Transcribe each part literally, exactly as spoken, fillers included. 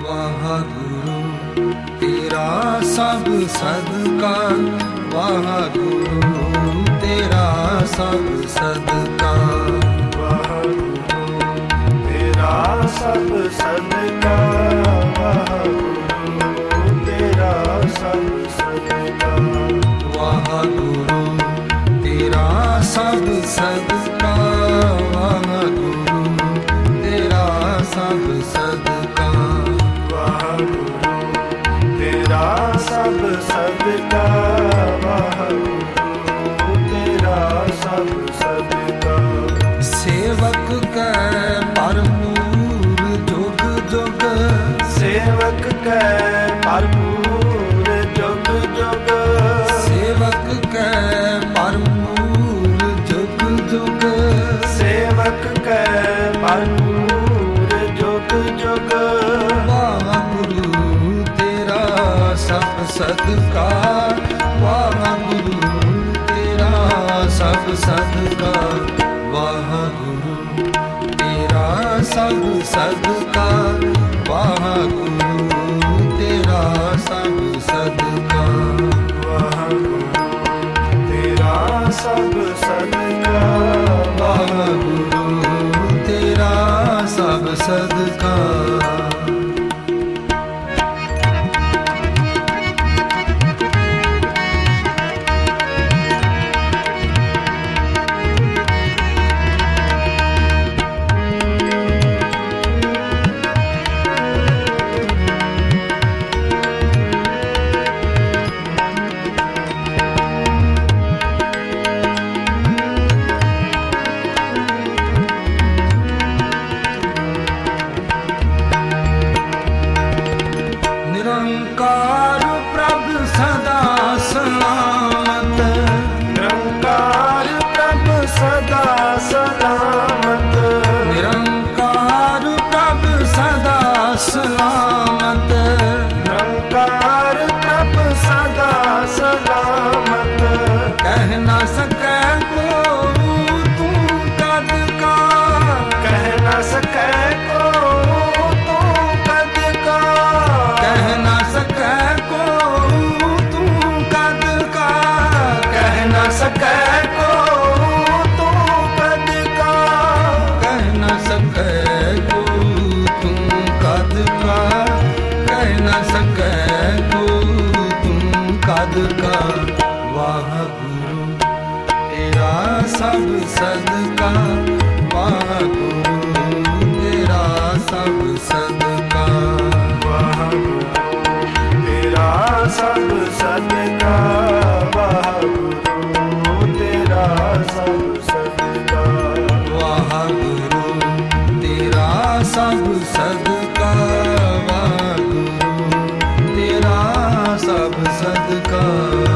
ਵਾਹਿਗੁਰੂ ਤੇਰਾ ਸਭ ਸਦਕਾ, ਵਾਹਿਗੁਰੂ ਤੇਰਾ ਸਭ ਸਦਕਾ, ਵਾਹਿਗੁਰੂ ਤੇਰਾ ਸਭ ਸਦਕਾ, ਵਾਹਿਗੁਰੂ ਤੇਰਾ ਸਭ ਸਦਕਾ, ਵਾਹਿਗੁਰੂ ਤੇਰਾ ਸਭ ਸਦਕਾ, ਵਾਹਿਗੁਰੂ ਤੇਰਾ ਸਭ ਸਦਕਾ, ਵਾਹਿਗੁਰੂ ਤੇਰਾ ਸਭ ਸਦਕਾ, ਵਾਹਿਗੁਰੂ ਤੇਰਾ ਸਭ ਸਦਕਾ। ਸੇਵਕ ਕੈ ਭਰਪੂਰ ਜੁਗ ਜੁਗ, ਸੇਵਕ ਕੈ ਭਰਪੂਰ ਜੁਗ ਜੁਗ, ਸੇਵਕ ਕੈ ਭਰਪੂਰ ਜੁਗ ਜੁਗ, ਸੇਵਕ ਕੈ ਭਰਪੂਰ ਜੁਗ ਜੁਗ, ਵਾਹਿਗੁਰੂ ਤੇਰਾ ਸਭ ਸਦਕਾ, ਵਾਹਿਗੁਰੂ ਤੇਰਾ ਸਭ ਸਦਕਾ, ਵਾਹਿਗੁਰੂ ਤੇਰਾ ਸਭ ਸਦਕਾ, ਵਾਹਿਗੁਰੂ ਤੇਰਾ ਸਭ ਸਦਕਾ, ਵਾਹਿਗੁਰੂ ਤੇਰਾ ਸਭ ਸਦਕਾ, ਵਾਹਿਗੁਰੂ ਤੇਰਾ ਸਭ ਸਦਕਾ। ਨਿਰੰਕਾਰ ਪ੍ਰਭ ਸਦਾ ਸਲਾਮਤ, ਨਿਰੰਕਾਰ ਪ੍ਰਭ ਸਦਾ ਸਲਾਮਤ, ਨਿਰੰਕਾਰ ਪ੍ਰਭ ਸਦਾ ਸਲਾਮਤ, ਨਿਰੰਕਾਰ ਪ੍ਰਭ ਸਦਾ ਸਲਾਮਤ, ਕਹਿ ਨਾ ਸਕੈ ਕੋ ਤੂੰ ਕਦ ਕਾ, ਕਹਿ ਨਾ ਸਕੈ ਕੋ ਤੂੰ ਕਦ ਕਾ, ਕਹਿ ਨਾ ਸਕੈ ਕੋ ਤੂੰ ਕਦ ਕਾ, ਕਹਿ ਨਾ ਸਕੈ ਕੋ ਤੂੰ ਕਦ ਕਾ, ਕਹਿ ਨਾ ਸਕੈ ਕੋ ਤੂੰ ਕਦ ਕਾ, ਕਹਿ ਨਾ ਸਕੈ ਕੋ ਤੂੰ ਕਦ ਕਾ, ਵਾਹਿਗੁਰੂ ਤੇਰਾ ਸਭ ਸਦਕਾ, ਵਾਹਿਗੁਰੂ ਤੇਰਾ ਸਭ ਸਦਕਾ, ਵਾਹਿਗੁਰੂ ਤੇਰਾ ਸਭ ਸਦਕਾ, ਵਾਹਿਗੁਰੂ ਤੇਰਾ ਸਭ ਸਦਕਾ, ਵਾਹਿਗੁਰੂ ਤੇਰਾ ਸਭ ਸਦਕਾ, ਵਾਹਿਗੁਰੂ ਤੇਰਾ ਸਭ ਸਦਕਾ।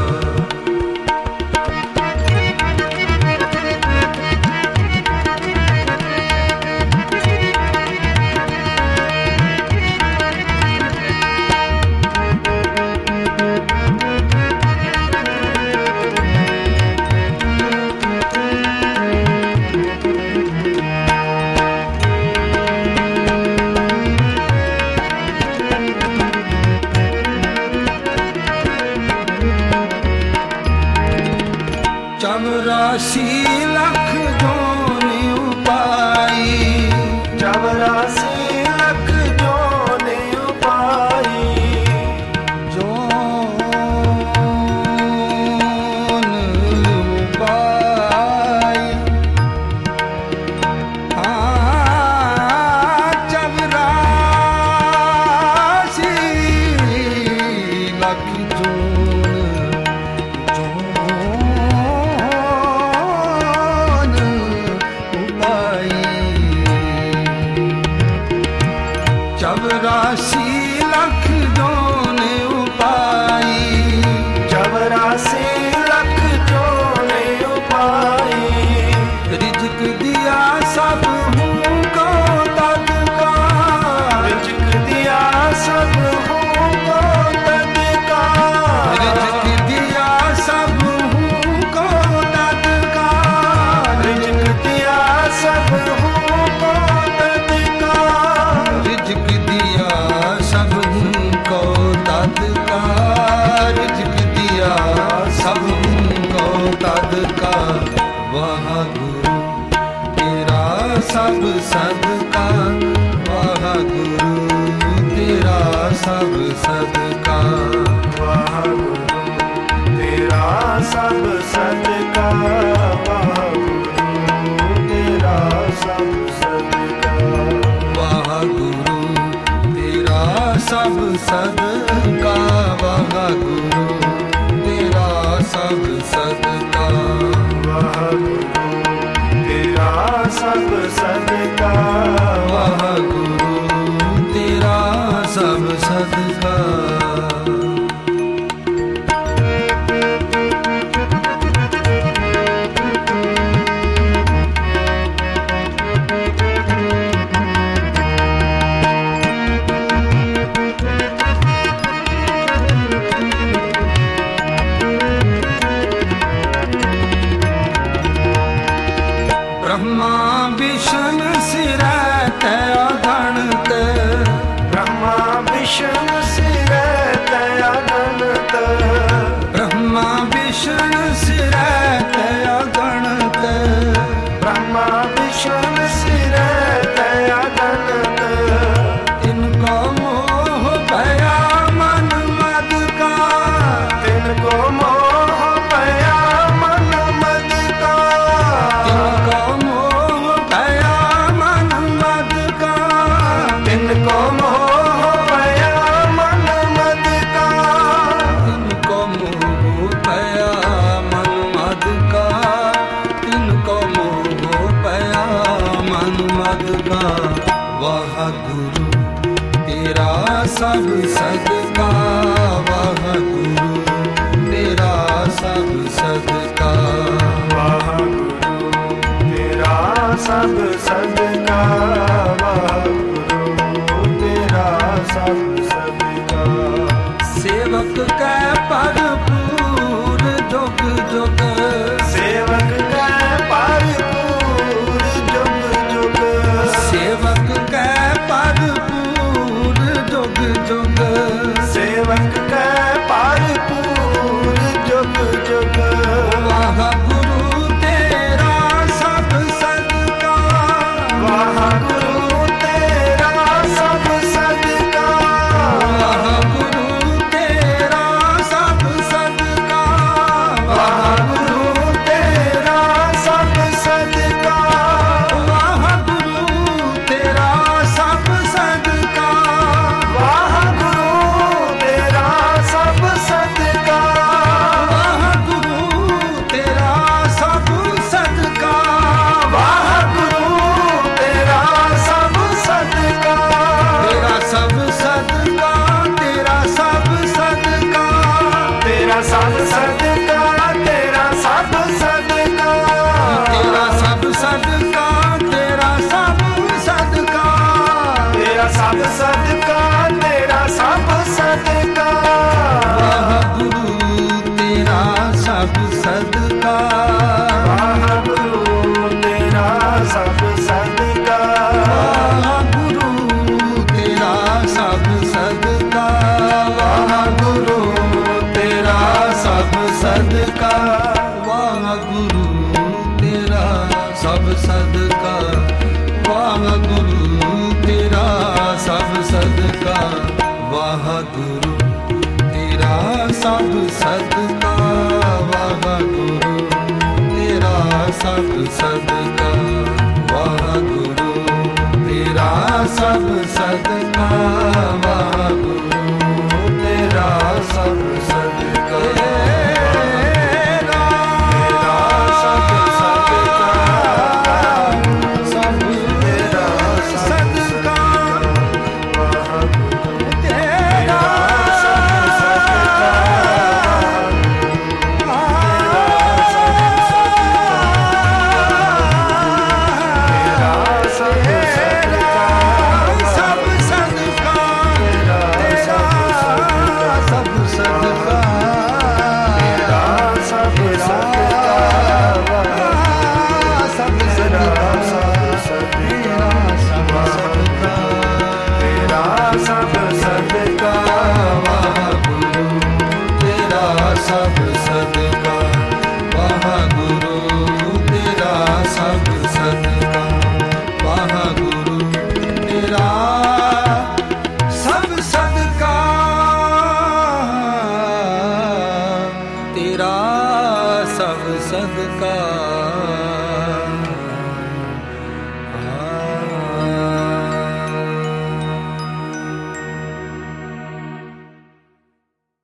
ਚੌਰਾਸੀ ਲੱਖ ਜੋਨਿ ਉਪਾਈ, ਚੌਰਾਸੀ ਲੱਖ ਜੋਨਿ ਉਪਾਈ, ਜੋਨ ਉਪਾਈ, ਹਾਂ ਚੌਰਾਸੀ ਲੱਖ ਜੋਨ, ਚੌਰਾਸੀ ਲੱਖ ਜੋਨਿ ਉਪਾਈ, ਚੌਰਾਸੀ ਲੱਖ ਜੋਨਿ ਉਪਾਈ, ਰਿਜ਼ਕ ਦਿਆ ਸਭ ਹੂੰ ਕੋ ਤਦ ਕਾ, ਰਿਜ਼ਕ ਦਿਆ ਸਭ ਹੂੰ ਕੋ ਤਦ ਕਾ, ਰਿਜ਼ਕ ਦਿਆ ਸਭ ਹੂੰ ਕੋ ਤਦ ਕਾ, ਰਿਜ਼ਕ ਦਿਆ ਸਭ ਹੂੰ ਕੋ ਤਦ ਕਾ, ਰਿਜ਼ਕ ਦਿਆ ਸਦਕਾ ਵਾਹਿਗੁਰੂ ਤੇਰਾ ਸਭ ਸਦਕਾ ਵਾਹਿਗੁਰੂ ਤੇਰਾ ਸਭ ਸਦਕਾ ਵਾਹਿਗੁਰੂ ਤੇਰਾ ਸਭ ਸਦਕਾ ब्रह्मा विष्णु सिरै तया गणत ब्रह्मा विष्णु सिरै तया गणत ब्रह्मा विष्णु सिरै तया गणत ब्रह्मा विष्णु सिरै तया गणत तिनको मोह भया मन मद का तिनको मोह भया मन मद का तिनको मोह भया मन मद का तिनको मोह भया मन मद का तिनको मोह भया मन मद का तिनको मोह भया मन मद का वाहिगुरू तेरा सब सदका वाहिगुरू तेरा सब सदका वाहिगुरू तेरा सब सदका वाहिगुरू तेरा सब सदका सेवक कै भरपूर जुग जुग सेवक कै भरपूर जुग जुग सेवक कै भरपूर जुग जुग सेवक कै भरपूर जुग जुग वाहिगुरू तेरा सब सदका वाहिगुरू तेरा सब सदका वाहिगुरू तेरा सब सदका वाहिगुरू तेरा सब सदका वाहिगुरू तेरा सब सदका वाहिगुरू तेरा सब सदका वाहिगुरू तेरा सब सदका वाहिगुरू तेरा सब सदका तेरा सब सदका तेरा सब सदका तेरा सब सदका तेरा सब सदका तेरा सब सदका तेरा सब सदका तेरा सब सदका तेरा सब सदका वाहिगुरू तेरा सब सदका वाहिगुरू तेरा सब सदका वाहिगुरू तेरा सब सदका वाहिगुरू तेरा सब सदका वाहिगुरू तेरा सब सदका वाहिगुरू तेरा सब सदका वाहिगुरू तेरा सब सदका वाहिगुरू तेरा सब सदका वाहिगुरू तेरा सब सदका